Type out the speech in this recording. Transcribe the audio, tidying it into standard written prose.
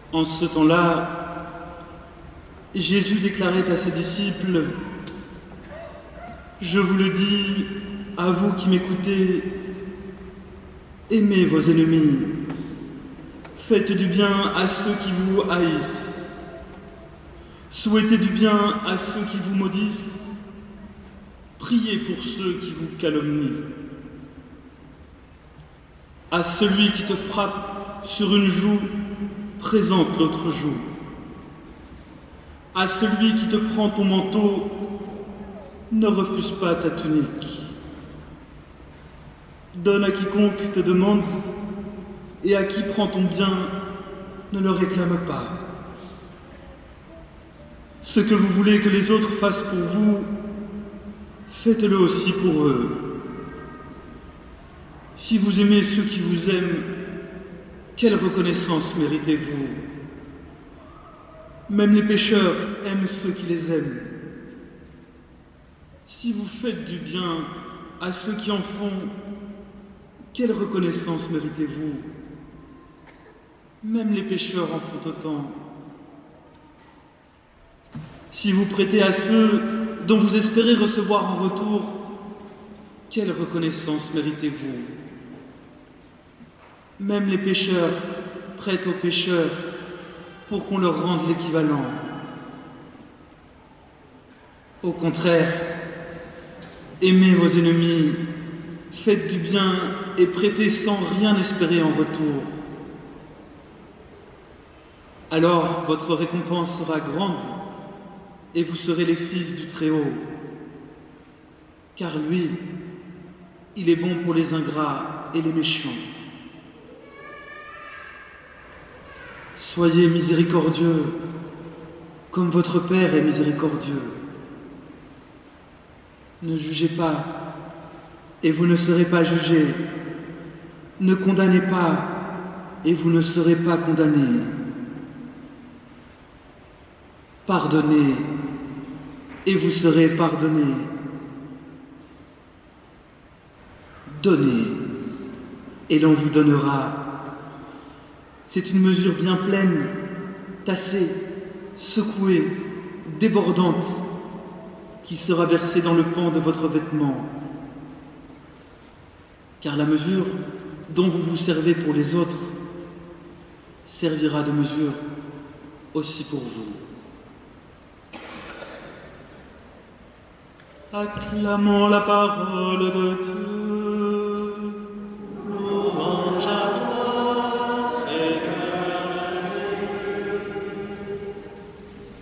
En ce temps-là, Jésus déclarait à ses disciples: « Je vous le dis, à vous qui m'écoutez, aimez vos ennemis, faites du bien à ceux qui vous haïssent, souhaitez du bien à ceux qui vous maudissent, priez pour ceux qui vous calomnient. À celui qui te frappe sur une joue, présente l'autre joue. À celui qui te prend ton manteau, ne refuse pas ta tunique. Donne à quiconque te demande, et à qui prend ton bien, ne le réclame pas. Ce que vous voulez que les autres fassent pour vous, faites-le aussi pour eux. Si vous aimez ceux qui vous aiment, quelle reconnaissance méritez-vous? Même les pécheurs aiment ceux qui les aiment. Si vous faites du bien à ceux qui en font, quelle reconnaissance méritez-vous? Même les pécheurs en font autant. Si vous prêtez à ceux dont vous espérez recevoir en retour, quelle reconnaissance méritez-vous? Même les pécheurs prêtent aux pécheurs pour qu'on leur rende l'équivalent. Au contraire, aimez vos ennemis, faites du bien et prêtez sans rien espérer en retour. Alors votre récompense sera grande et vous serez les fils du Très-Haut. Car lui, il est bon pour les ingrats et les méchants. Soyez miséricordieux, comme votre Père est miséricordieux. Ne jugez pas, et vous ne serez pas jugés. Ne condamnez pas, et vous ne serez pas condamnés. Pardonnez, et vous serez pardonnés. Donnez, et l'on vous donnera. C'est une mesure bien pleine, tassée, secouée, débordante, qui sera versée dans le pan de votre vêtement. Car la mesure dont vous vous servez pour les autres servira de mesure aussi pour vous. Acclamons la parole de Dieu.